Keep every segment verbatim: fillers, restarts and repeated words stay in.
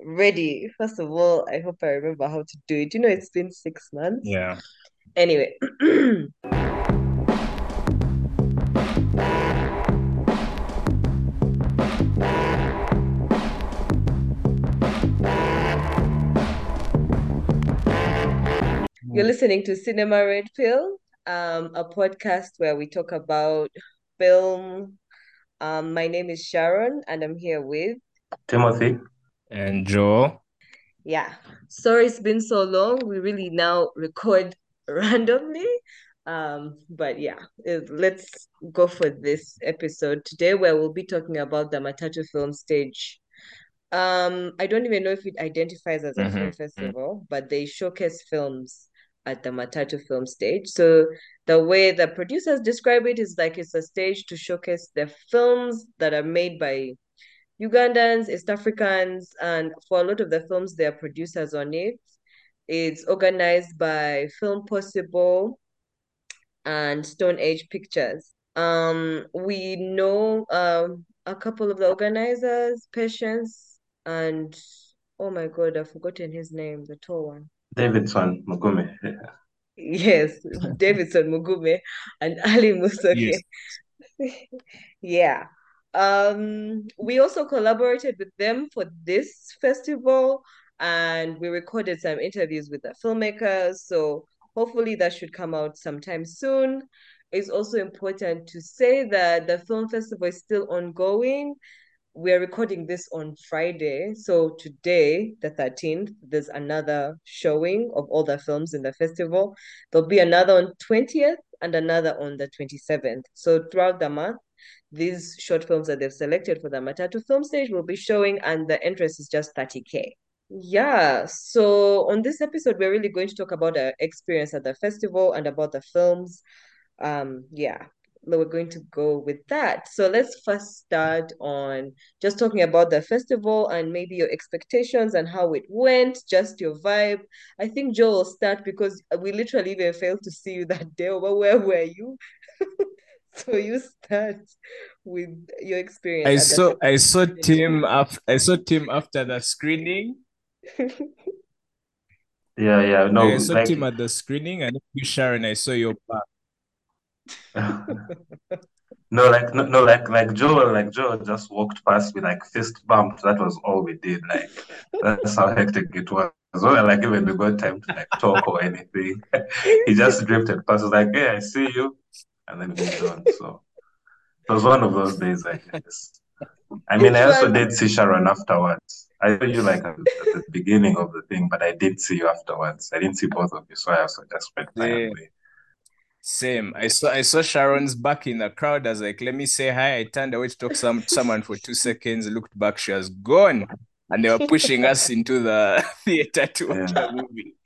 ready. First of all, I hope I remember how to do it. You know, it's been six months. Yeah. Anyway, you're listening to Cinema Red Pill, um, a podcast where we talk about film. Um, my name is Sharon, and I'm here with, Timothy. And Joe. yeah. Sorry it's been so long. We really now record randomly. Um, but yeah, eh, let's go for this episode today where we'll be talking about the Matatu Film Stage. Um, I don't even know if it identifies as a film Mm-hmm. festival, but they showcase films at the Matatu Film Stage. So the way the producers describe it is like it's a stage to showcase the films that are made by Ugandans, East Africans, and for a lot of the films, there are producers on it. It's organized by Film Possible and Stone Age Pictures. Um, we know um a couple of the organizers, Patience, and oh my God, I've forgotten his name, the tall one. Davidson Mugume. Yeah. Yes, Davidson Mugume and Ali Musoke. Yes. Yeah. Um, we also collaborated with them for this festival and we recorded some interviews with the filmmakers. So hopefully that should come out sometime soon. It's also important to say that the film festival is still ongoing. We're recording this on Friday. So today, the thirteenth, there's another showing of all the films in the festival. There'll be another on twentieth and another on the twenty-seventh. So throughout the month, these short films that they've selected for the Matatu film stage will be showing, and the entrance is just thirty K. Yeah, so on this episode, we're really going to talk about our experience at the festival and about the films. Um, yeah, we're going to go with that. So let's first start on just talking about the festival and maybe your expectations and how it went, just your vibe. I think Joe will start because we literally even failed to see you that day. But where were you? So you start with your experience I at the saw I festival. saw Tim af I saw Tim after the screening. Yeah, yeah. No, I saw like Tim at the screening, and you, Sharon, I saw your back. no, like no, no, like like Joe, like Joe just walked past me like fist bumped. That was all we did. Like that's how hectic it was. Well, like even we got time to like talk or anything. He just drifted past. I was like, "Hey, I see you," and then moved on. So it was one of those days, I guess. I mean, It I also was did see Sharon afterwards. I saw you like at, at the beginning of the thing, but I did see you afterwards. I didn't see both of you, so I also just went my own Same, way. same. I saw I saw Sharon's back in the crowd. I was like, let me say hi. I turned away to talk to some someone for two seconds, looked back, she was gone. And they were pushing us into the theater to watch Yeah. a movie.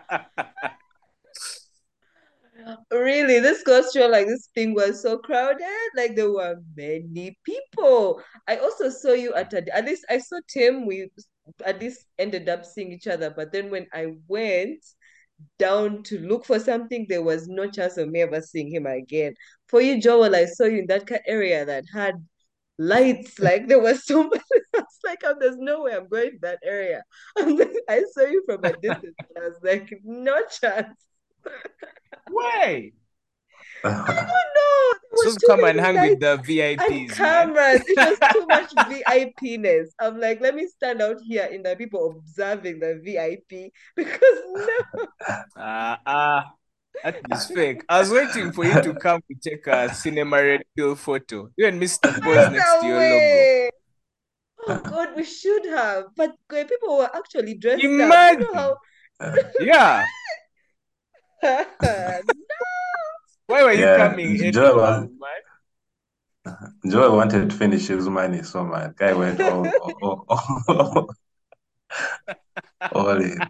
really this goes show like this thing was so crowded, like there were many people. I also saw you at a, at least I saw Tim. We at least ended up seeing each other, but then when I went down to look for something, there was no chance of me ever seeing him again. For you, Joel, I saw you in that area that had lights. Like there was so much. I was like, oh, there's no way I'm going to that area. And then I saw you from a distance, and I was like, no chance. Why? I don't know. There were Supposed to too come and many hang with lights the and V I Ps, man. cameras. It was too much V I P ness. I'm like, let me stand out here in the people observing the V I P because no, Ah, uh, that is fake. I was waiting for you to come to take a cinema red pill photo. You and Mister Pose there's next to no your logo. way. Oh God, we should have. But uh, people were actually dressed up. You know Imagine. Yeah. how Why were you Yeah, coming Joe was anyhow, man? Joe wanted to finish his money, so my guy went all all, all, all, all in.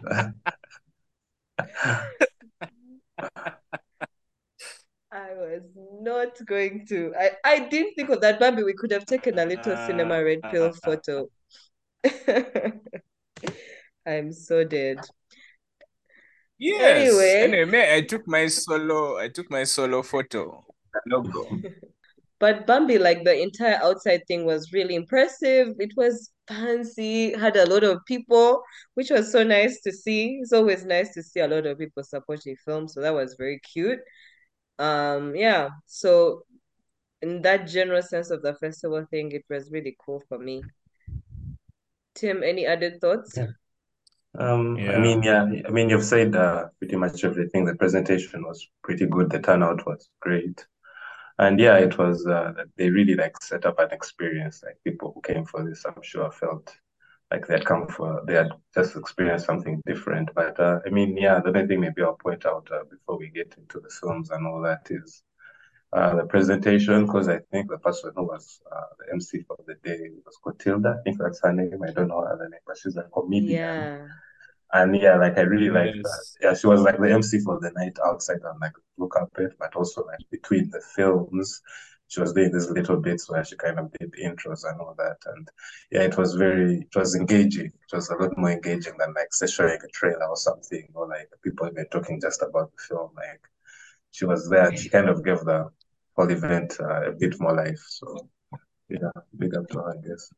I was not going to. I, I didn't think of that. Maybe we could have taken a little cinema red pill Uh, photo. I'm so dead. yes. Anyway, Anyway, me, I took my solo. I took my solo photo. The logo. but Bambi, like the entire outside thing was really impressive. It was fancy, had a lot of people, which was so nice to see. It's always nice to see a lot of people supporting films, so that was very cute. Um, yeah, so in that general sense of the festival thing, it was really cool for me. Tim, any added thoughts? Yeah. Um, I Yeah. mean, yeah, I mean, you've said uh, pretty much everything. The presentation was pretty good. The turnout was great. And yeah, it was, uh, they really like set up an experience. Like people who came for this, I'm sure felt like they had come for, they had just experienced something different. But uh, I mean, yeah, the only thing maybe I'll point out uh, before we get into the films and all that is uh, the presentation, because I think the person who was uh, the M C for the day was Cotilda. I think that's her name. I don't know her other name, but she's a comedian. Yeah. And yeah, like I really liked that. Yes. Yeah, she was like the M C for the night outside on like blue carpet, but also like between the films, she was doing these little bits where she kind of did intros and all that. And yeah, it was very, it was engaging. It was a lot more engaging than like say showing a trailer or something, or like people even talking just about the film. Like she was there and she kind of gave the whole event uh, a bit more life. So yeah, big up to her, I guess.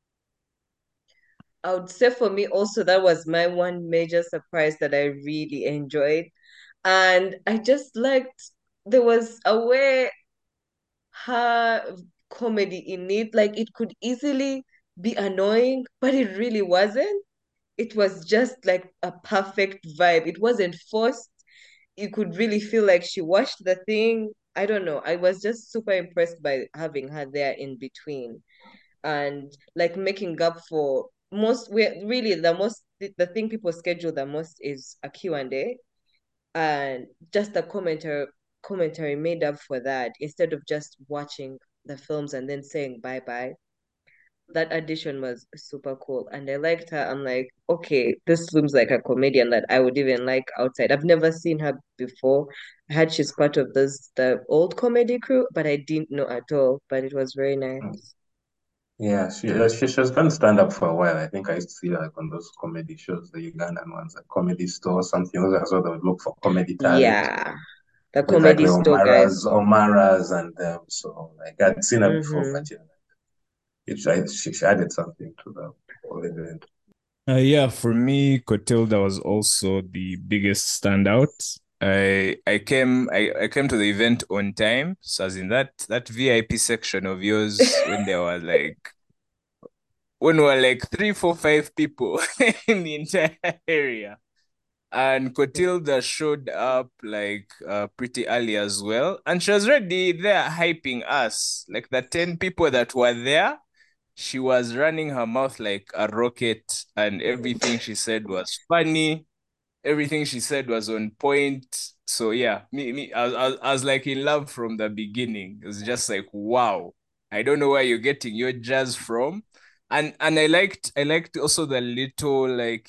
I would say for me also that was my one major surprise that I really enjoyed. And I just liked there was a way her comedy in it, like it could easily be annoying, but it really wasn't. It was just like a perfect vibe. It wasn't forced. You could really feel like she watched the thing. I don't know. I was just super impressed by having her there in between and like making up for most we really the most the, the thing people schedule the most is a Q and A, and just the commentary commentary made up for that instead of just watching the films and then saying bye bye. That addition was super cool and I liked her. I'm like, okay, this seems like a comedian that I would even like outside. I've never seen her before. I heard she's part of this the old comedy crew, but I didn't know at all. But it was very nice. Yeah, she, uh, she she's been stand up for a while. I think I used to see her like on those comedy shows, the Ugandan ones, like Comedy Store or something. Those are so they would look for comedy talent Yeah, the with like the comedy store Omaras, guys. Omaras, and them. So like I'd seen her before, Mm-hmm. but yeah, it, I, she, she added something to the whole event. Uh, yeah, for me, Cotilda was also the biggest standout. I I came I, I came to the event on time. So as in that that V I P section of yours when there were like when there were like three, four, five people in the entire area. And Cotilda showed up like uh, pretty early as well. And she was already there hyping us. Like the ten people that were there, she was running her mouth like a rocket, and everything she said was funny. Everything she said was on point. So yeah, me, me, I was, I was, I was like in love from the beginning. It was just like, wow, I don't know where you're getting your jazz from, and and I liked, I liked also the little like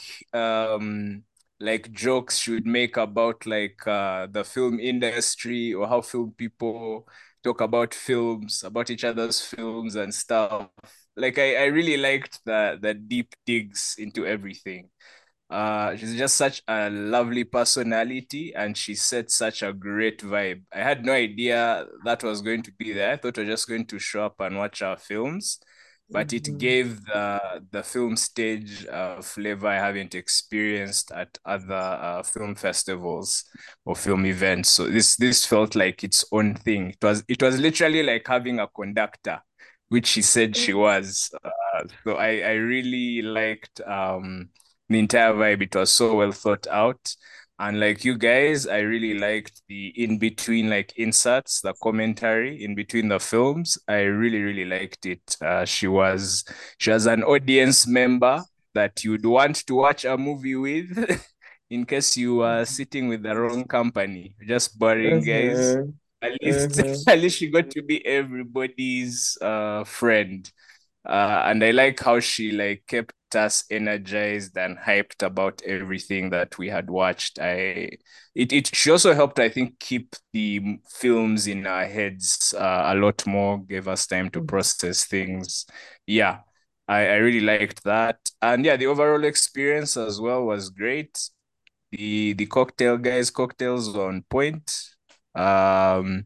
um like jokes she would make about like uh the film industry or how film people talk about films, about each other's films and stuff. Like I, I really liked the the deep digs into everything. Uh, she's just such a lovely personality and she set such a great vibe. I had no idea that was going to be there. I thought we were just going to show up and watch our films, but it Mm-hmm. gave the the film stage uh, flavor I haven't experienced at other uh, film festivals or film events. So this this felt like its own thing. It was it was literally like having a conductor, which she said she was. Uh, so I I really liked um the entire vibe. It was so well thought out. And like you guys, I really liked the in between like inserts, the commentary in between the films. I really, really liked it. Uh, she was she was an audience member that you'd want to watch a movie with in case you were sitting with the wrong company. Just boring guys. Mm-hmm. At least Mm-hmm. at least she got to be everybody's uh friend. Uh, and I like how she like kept us energized and hyped about everything that we had watched. I it it she also helped, I think, keep the films in our heads uh, a lot more, gave us time to process things. Yeah, I, I really liked that. And yeah, the overall experience as well was great. The the cocktail guys, cocktails on point. Um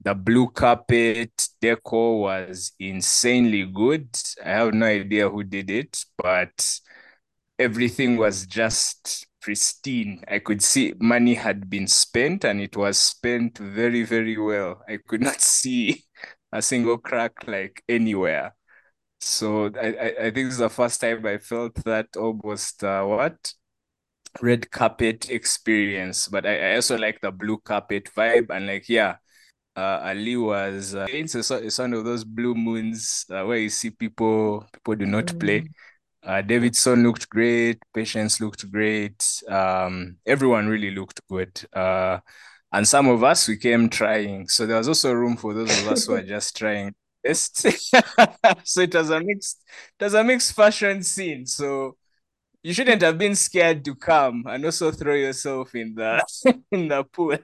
The blue carpet decor was insanely good. I have no idea who did it, but everything was just pristine. I could see money had been spent and it was spent very, very well. I could not see a single crack like anywhere. So I, I, I think this is the first time I felt that almost uh, what? Red carpet experience. But I, I also like the blue carpet vibe and like yeah, uh, Ali was uh, it's, a, it's one of those blue moons uh, where you see people people do not play. Mm. Uh, Davidson looked great. Patience looked great. Um, everyone really looked good. Uh, and some of us we came trying. So there was also room for those of us who are just trying best. So it was a mixed, it was a mixed fashion scene. So you shouldn't have been scared to come and also throw yourself in the in the pool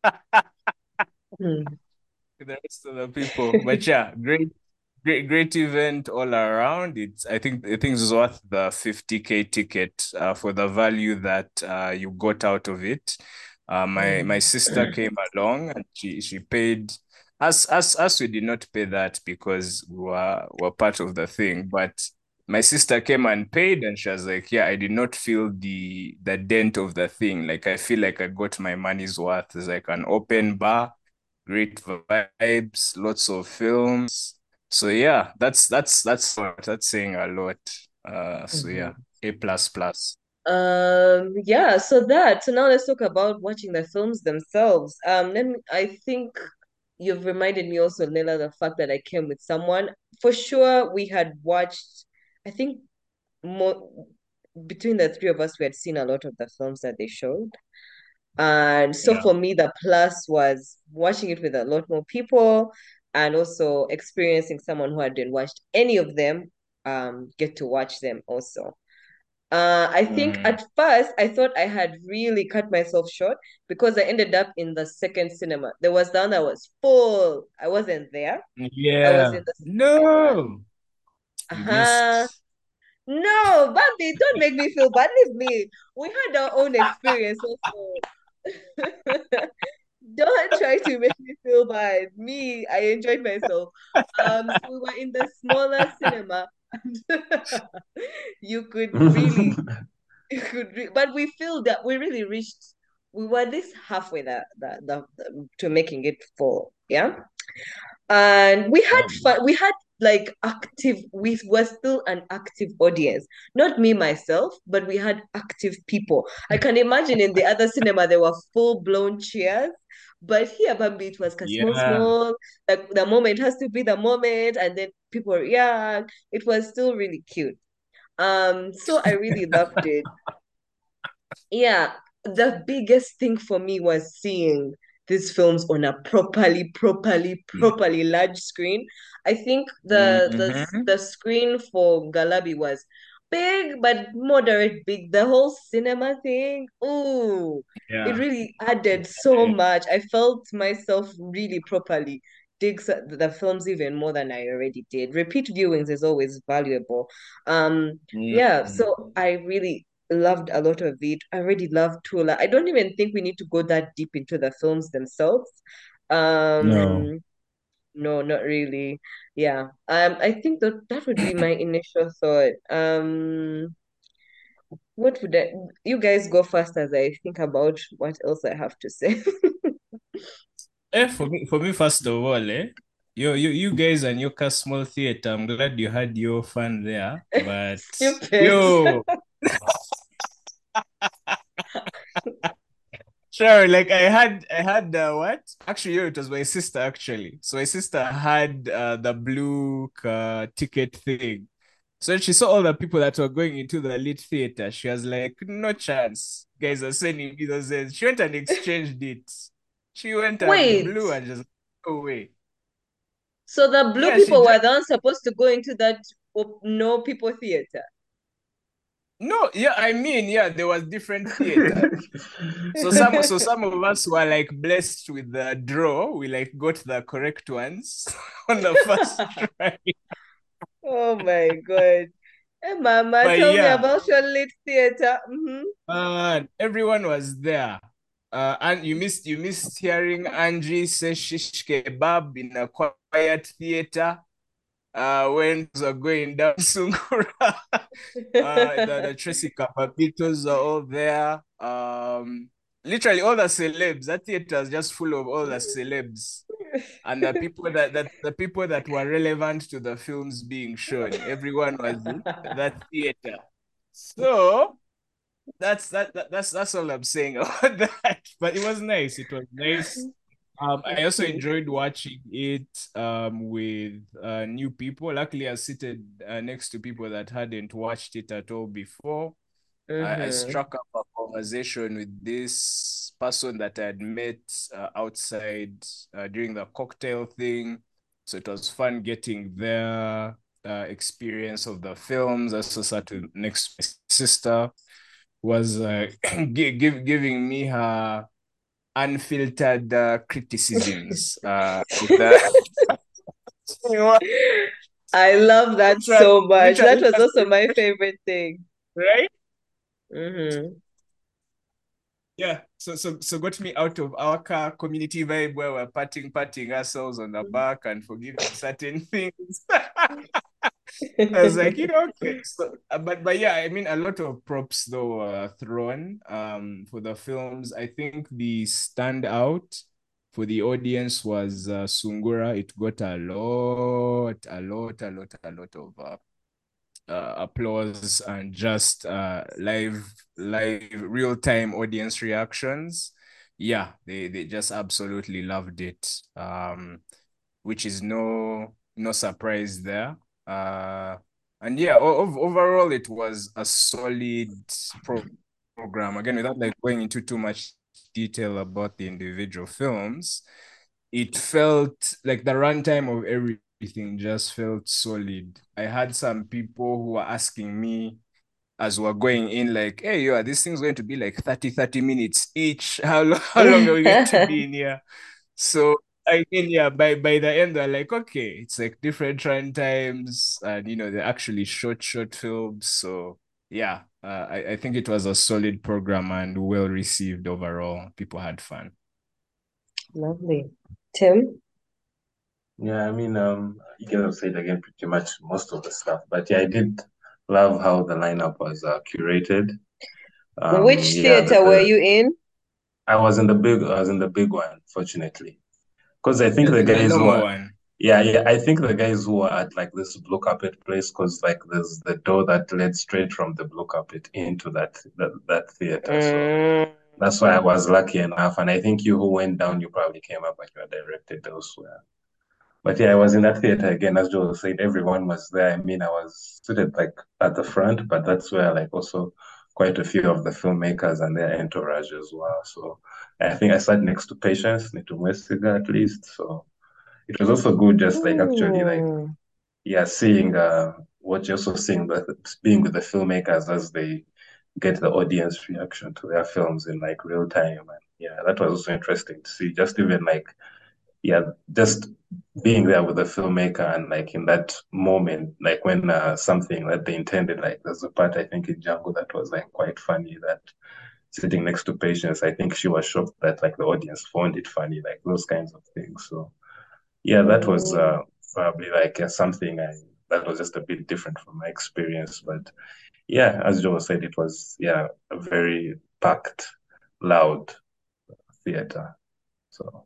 Mm. with the rest of the people. But yeah, great Great, great event all around. It's I think I think it's worth the fifty k ticket uh, for the value that uh, you got out of it. Uh, my my Mm. sister came along and she she paid us us us we did not pay that because we were were part of the thing, but my sister came and paid and she was like, yeah, I did not feel the the dent of the thing. Like I feel like I got my money's worth. It's like an open bar, great vibes, lots of films. So yeah, that's that's that's that's saying a lot. Uh, so yeah, Mhm. A plus plus. Um, yeah, so that, so now let's talk about watching the films themselves. Um, let me, I think you've reminded me also, Nila, the fact that I came with someone. For sure, we had watched, I think more between the three of us, we had seen a lot of the films that they showed. And so Yeah. for me, the plus was watching it with a lot more people and also experiencing someone who hadn't watched any of them, um, get to watch them also. Uh, I think Mm. at first I thought I had really cut myself short because I ended up in the second cinema. There was the one that was full. I wasn't there. I was Yeah. in the second one. No, you Uh-huh. missed. No, Bambi, don't make me feel bad. Leave me. We had our own experience also. Don't try to make me feel bad. Me, I enjoyed myself. Um, so we were in the smaller cinema. You could really you could re- but we feel that we really reached we were this halfway that the, the, the to making it full, yeah, and we had Oh. fun. We had like active we were still an active audience, not me myself, but we had active people. I can imagine in the other cinema there were full-blown cheers, but here, Bambi, it was small Yeah. small, like the moment has to be the moment and then people react. It was still really cute. Um so I really loved it. Yeah, the biggest thing for me was seeing these films on a properly, properly, properly large screen. I think the the Mm-hmm. the screen for Galabi was big, but moderate big. The whole cinema thing, ooh, it Yeah. really added so much. I felt myself really properly dig s- the films even more than I already did. Repeat viewings is always valuable. Um, yeah, Mm. so I really loved a lot of it. I already love Tula. I don't even think we need to go that deep into the films themselves. No. Um, no, not really. Yeah. Um, I think that that would be my initial thought. Um, what would I, you guys go first as I think about what else I have to say. Eh, for me, for me, first of all, eh, you, you, you guys and your small theater, I'm glad you had your fun there. But Stupid. yo, sure, like I had I had uh, what? Actually, yeah, it was my sister actually. So my sister had uh, the blue uh, ticket thing. So she saw all the people that were going into the lit theater. She was like, no chance. Guys are sending me those ends. She went and exchanged it. She went and Wait. blew and just go away. So the blue Yeah, she people just were the ones supposed to go into that op- no people theater. no, yeah, I mean, yeah, there was different theater. So some so some of us were like blessed with the draw. We like got the correct ones on the first try. Oh my God. Hey, Mama, But tell me yeah, about your lit theater. Hmm. uh, everyone was there. Uh, and you missed you missed hearing Angie say shish kebab in a quiet theater uh, when things are going down Sungura. uh, the, the Tracy Capapitos are all there. Um, literally all the celebs. That theater is just full of all the celebs and the people that, that the people that were relevant to the films being shown. Everyone was in that theater. So that's that, that that's that's all I'm saying about that. But it was nice. It was nice. Um, I also Okay. enjoyed watching it um with uh, new people. Luckily, I was seated uh, next to people that hadn't watched it at all before. I, I Mm-hmm. struck up a conversation with this person that I had met uh, outside uh, during the cocktail thing. So it was fun getting their uh, experience of the films. I also sat with next to my sister, was uh, give, give, giving me her unfiltered uh, criticisms uh, of the I love that literally, so much. That literally was just also my favorite thing. right. Mm-hmm. Yeah, so so so got me out of our car community vibe where we're patting patting ourselves on the back and forgiving certain things. I was like, you know, okay. So, uh, but but yeah, I mean, a lot of props though uh, thrown um for the films. I think the standout for the audience was uh, Sungura. It got a lot, a lot, a lot, a lot of uh, uh, applause and just uh, live, live, real time audience reactions. Yeah, they they just absolutely loved it. Um, which is no no surprise there. Uh, and yeah, o- overall it was a solid pro- program. Again, without like going into too much detail about the individual films, it felt like the runtime of everything just felt solid. I had some people who were asking me as we're going in, like, hey, yo, this thing's going to be like thirty, thirty minutes each. How long, how long are we going to be in here? So I mean, yeah, by by the end, they're like, okay, it's like different run times, and you know, they're actually short, short films. So yeah, uh, I, I think it was a solid program and well received overall. People had fun. Lovely. Tim? Yeah, I mean, um, you can have said again pretty much most of the stuff, but yeah, I did love how the lineup was uh, curated. Um, Which yeah, the, theater were the you in? I was in the big, I was in the big one, fortunately, because I think Yeah, the the, the guys who normal are, one. yeah, yeah, I think the guys who are at like this blue carpet place, because like there's the door that led straight from the blue carpet into that that, that theater, so Mm. that's why I was lucky enough. And I think you who went down, you probably came up, but you were directed elsewhere. But yeah, I was in that theater again, as Joel said, everyone was there. I mean, I was seated like at the front, but that's where like also quite a few of the filmmakers and their entourage as well. So I think I sat next to Patience, Nitumwesiga at least. So it was also good just like actually like Mm. yeah, seeing uh what you're also seeing the being with the filmmakers as they get the audience reaction to their films in like real time. And yeah, that was also interesting to see. Just even like yeah, just being there with the filmmaker and like in that moment, like when uh, something that they intended, like there's a part I think in Django that was like quite funny that sitting next to Patience, I think she was shocked that like the audience found it funny, like those kinds of things. So yeah, that was uh, Mm. probably like uh, something I that was just a bit different from my experience. But yeah, as Joe said, it was yeah a very packed, loud theater. So.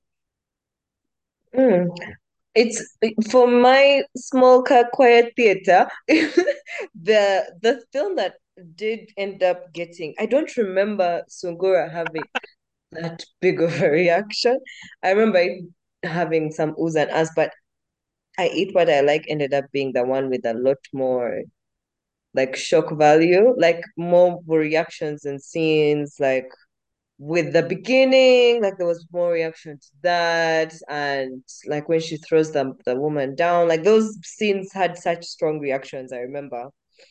Mm. It's for my small car quiet theater. the the film that did end up getting, I don't remember Sungura having that big of a reaction. I remember it having some oohs and ahs, but I Eat What I Like ended up being the one with a lot more like shock value, like more reactions and scenes, like with the beginning, like there was more reaction to that, and like when she throws the the woman down, like those scenes had such strong reactions. I remember.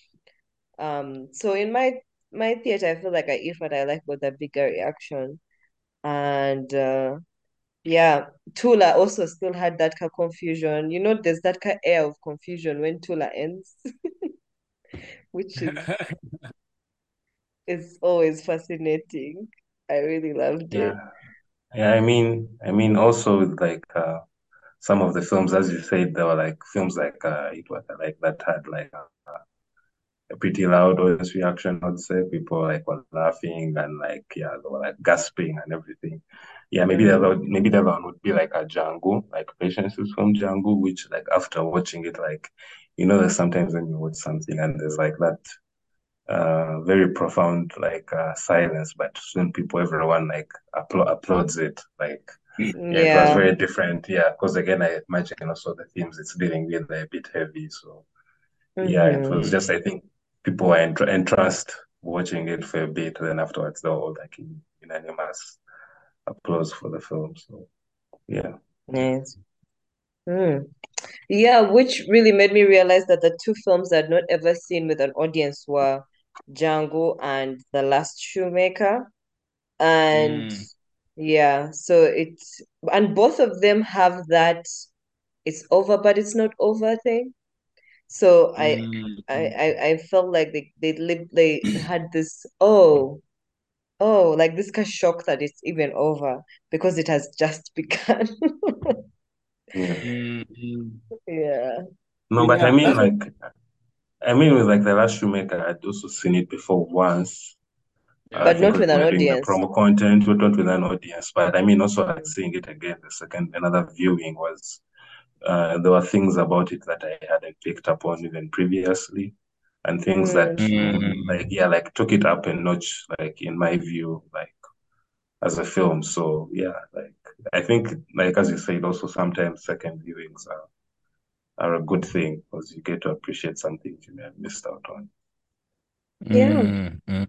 Um, so in my my theater, I feel like I Eat What I Like with a bigger reaction, and uh, yeah, Tula also still had that kind of confusion. You know, there's that kind of air of confusion when Tula ends, which is is always fascinating. I really loved Yeah. it. Yeah, I mean, I mean, also with like uh, some of the films, as you said, there were like films like uh, it was like that had like a pretty loud audience reaction. I'd say people like were laughing and like yeah, they were like gasping and everything. Yeah, maybe the other Mm-hmm. maybe the other one would be like a Django, like Patience is from Django, which like after watching it, like you know, there's sometimes when you watch something and there's like that uh very profound like uh silence, but soon people everyone like appla applauds it. Like yeah, it was Yeah. very different. Yeah, because again, I imagine also the themes it's dealing with are a bit heavy. So yeah, it Mm-hmm. was just I think people were entr entranced watching it for a bit. Then afterwards, they were all like in unanimous applause for the film. So yeah, Nice. Mm. Yeah, which really made me realize that the two films I'd not ever seen with an audience were Django and The Last Shoemaker. And Mm, yeah, so it's and both of them have that it's over, but it's not over thing. So I mm, I mm. I, I felt like they they lived they had this oh oh like this kind of shock that it's even over because it has just begun. yeah. Mm, mm. Yeah. No, but I Yeah, mean that's like I mean with like the last Shoemaker, I'd also seen it before once. Uh, I But yeah. think not when with we an were doing the audience. promo content, we not with an audience. But I mean also like Mm. seeing it again, the second another viewing was uh, there were things about it that I hadn't picked up on even previously, and things that Mm. mm, like Mm, yeah, like took it up a notch, like in my view, like as a film. So yeah, like I think like as you said, also sometimes second viewings are are a good thing because you get to appreciate something you may have missed out on. Yeah. mm, mm.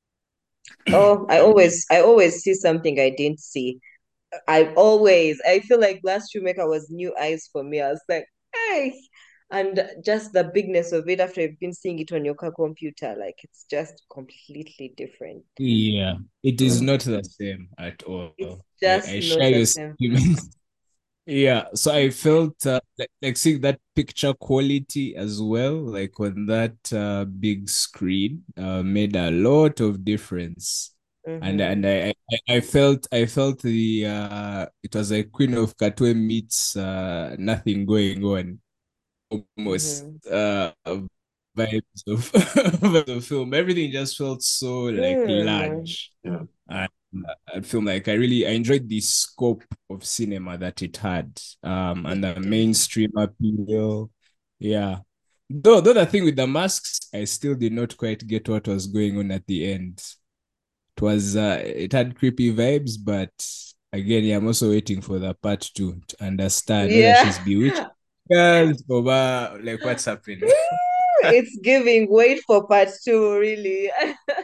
Oh, I always I always see something I didn't see. I always I feel like Last Shoemaker was new eyes for me. I was like, hey, and just the bigness of it after you've been seeing it on your car computer, like it's just completely different. Yeah, it is Yeah. not the same at It's all. I, just I not share the your same. sentiments. Yeah, so I felt uh, like, like seeing that picture quality as well, like on that uh, big screen, uh, made a lot of difference. And Mm-hmm. and I, I I felt I felt the uh it was like Queen of Katwe meets uh nothing going on, almost Mm-hmm. uh vibes of, of the film. Everything just felt so like Mm. large. Yeah. And uh, I feel like I really I enjoyed the scope of cinema that it had, um, and It the did. mainstream appeal. Yeah. Though, though the thing with the masks, I still did not quite get what was going on at the end. It was uh, it had creepy vibes, but again, yeah, I'm also waiting for the part two to understand whether Yeah. she's bewitched girls or uh, like what's happening. It's giving. Wait for part two, really.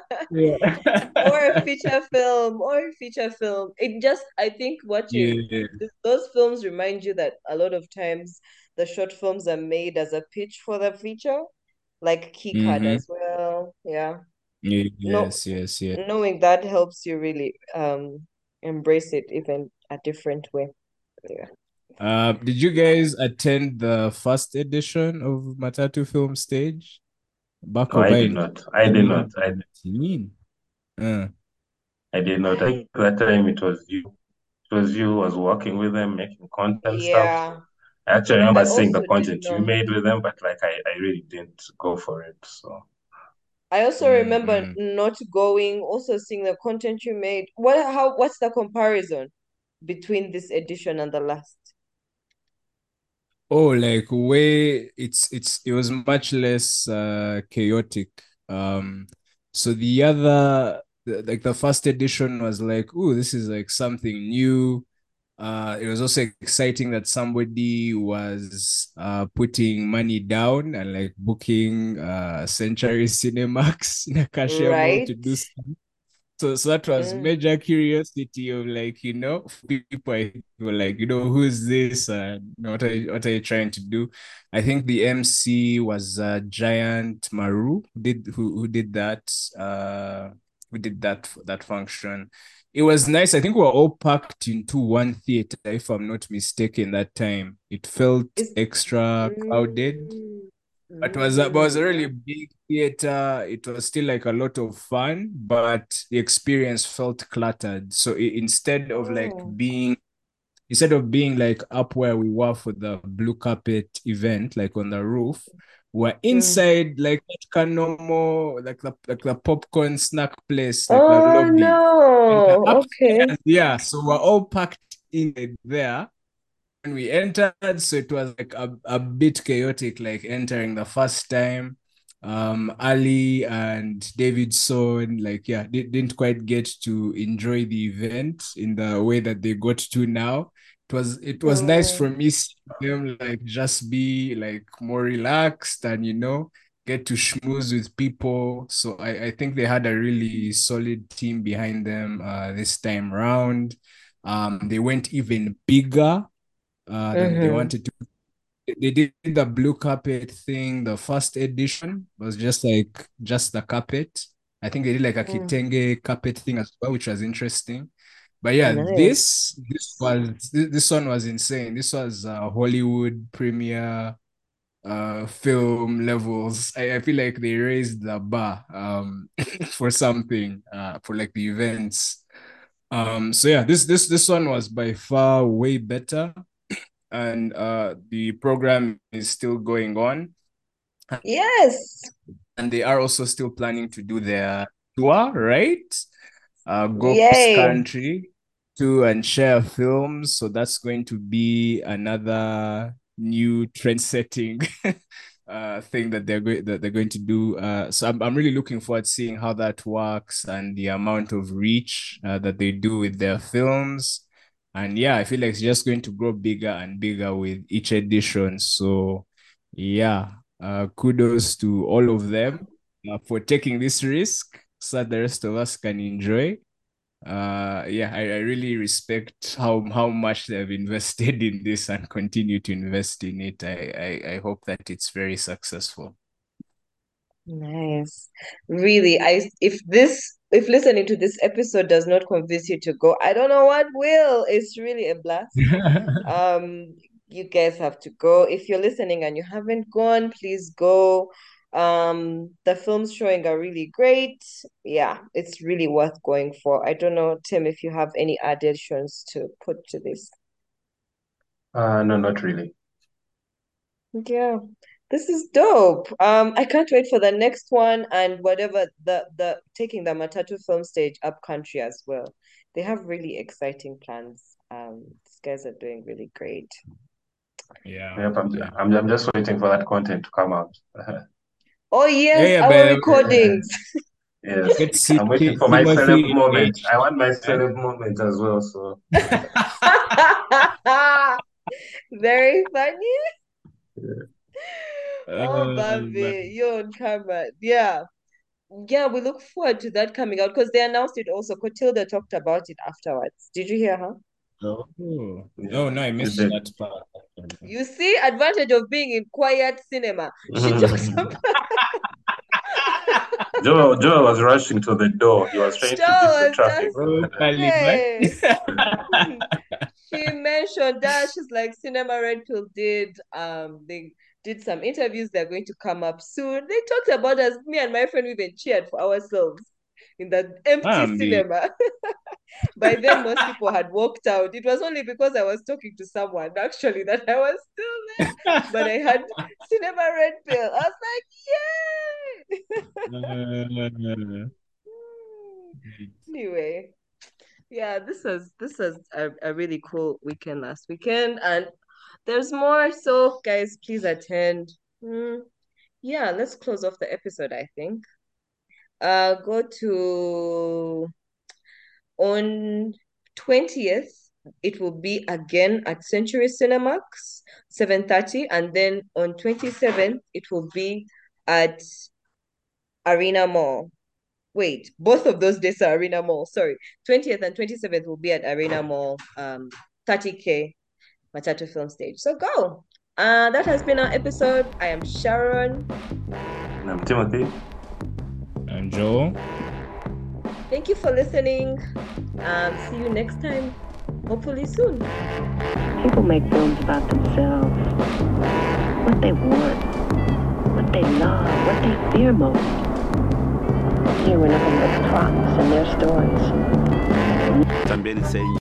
Or a Yeah. feature film, or a feature film. It just, I think watching Yeah. th- those films remind you that a lot of times the short films are made as a pitch for the feature, like Key Card Mm-hmm. as well. Yeah. No, Yes, yes, yes. knowing that helps you really um embrace it even a different way. Yeah. Uh, did you guys attend the first edition of Matatu Film Stage back No, over I did in not. I did not. I twenty nineteen? Uh, I did not. I think that time it was you. It was you who was working with them, making content stuff. Yeah. So I actually I remember seeing the also didn't content you know. made with them, but like I, I really didn't go for it. So I also remember mm-mm. not going, also seeing the content you made. What how what's the comparison between this edition and the last? Oh, like way it's it's it was much less uh chaotic. Um, so the other the- like the first edition was like, oh, this is like something new. Uh, it was also exciting that somebody was uh putting money down and like booking uh Century Cinemax in Acacia Mall to Right? do stuff. So, so that was Mm. major curiosity of like, you know, people I were like, you know, who's this? Uh, what are you, what are you trying to do? I think the M C was uh, Giant Maru who did who who did that uh who did that that function. It was nice. I think we were all packed into one theater, if I'm not mistaken, that time. It felt Is extra crowded. mm. It was, a- it was a really Mm. big theater. It was still like a lot of fun, but the experience felt cluttered. So i- instead of like Oh. being instead of being like up where we were for the blue carpet event, like on the roof, we're Mm. inside like that kind of normal, like the like the popcorn snack place, like the Oh lobby. And the no. Okay. upstairs, yeah. So we're all packed in there. When we entered, so it was like a, a bit chaotic, like entering the first time. Um, Ali and Davidson, like, yeah, di- didn't quite get to enjoy the event in the way that they got to now. It was it was nice Oh. for me seeing them like just be like more relaxed and you know get to schmooze with people. So I, I think they had a really solid team behind them uh, this time round. Um, they went even bigger uh, than they Mm-hmm. wanted to. They did the blue carpet thing. The first edition was just like just the carpet. I think they did like a Mm. kitenge carpet thing as well, which was interesting. But yeah, Nice. this this was this, this one was insane. This was uh, Hollywood premiere uh film levels. I, I feel like they raised the bar um for something uh for like the events. Um so yeah, this this this one was by far way better and uh, the program is still going on. Yes. And they are also still planning to do their tour, right? Uh, go cross Yay. country to and share films. So that's going to be another new trend-setting uh, thing that they're going that they're going to do. Uh, so I'm I'm really looking forward to seeing how that works and the amount of reach uh, that they do with their films. And yeah, I feel like it's just going to grow bigger and bigger with each edition. So yeah, uh, kudos to all of them uh, for taking this risk so that the rest of us can enjoy. Uh, yeah, I, I really respect how how much they've invested in this and continue to invest in it. I, I, I hope that it's very successful. Nice. Really, I if this if listening to this episode does not convince you to go, I don't know what will. It's really a blast. Um, you guys have to go. If you're listening and you haven't gone, please go. Um, the films showing are really great. Yeah, it's really worth going for. I don't know, Tim, if you have any additions to put to this. Uh, no, not really. Yeah, this is dope. Um, I can't wait for the next one and whatever the the taking the Matatu film stage up country as well. They have really exciting plans. Um, these guys are doing really great. Yeah, Yep, I'm, yeah. I'm, I'm just waiting for that content to come out. Oh Yeah, yes, yeah, our but Yeah, recordings. yes. let's see I'm waiting Ti- for my celeb Timothy moment. I engaged. want my Huh? celeb moment as well. So, Very funny. Oh, Uh, Bambi, you're on camera. Yeah. Yeah, we look forward to that coming out because they announced it also. Cotilda talked about it afterwards. Did you hear her? oh, yeah, oh no, I she missed did. that part. You see, advantage of being in quiet cinema. She talks about Joe, Joe was rushing to the door. He was trying to beat the Shaw was traffic. just Oh, Taliban. hey. She mentioned that she's like Cinema Red Pill did um they did some interviews, they're going to come up soon. They talked about us, me and my friend, we even cheered for ourselves in that empty Bambi. cinema. By then most people had walked out. It was only because I was talking to someone actually that I was still there. But I had Cinema Red Pill. I was like, Uh, yay! Anyway, yeah, this was this was a, a really cool weekend last weekend, and there's more. So, guys, please attend. Hmm, yeah, let's close off the episode, I think. Uh, go to on twentieth. It will be again at Century Cinemax, seven thirty, and then on twenty-seventh, it will be at Arena Mall. Wait, both of those days are Arena Mall. Sorry. twentieth and twenty-seventh will be at Arena Mall, um, thirty K Matatu Film Stage. So go. Uh, that has been our episode. I am Sharon. And I'm Timothy. and Joel. Thank you for listening. Um, see you next time. Hopefully soon. People make films about themselves, what they want, what they love, what they fear most. Here we're nothing but props and their stories. Também ele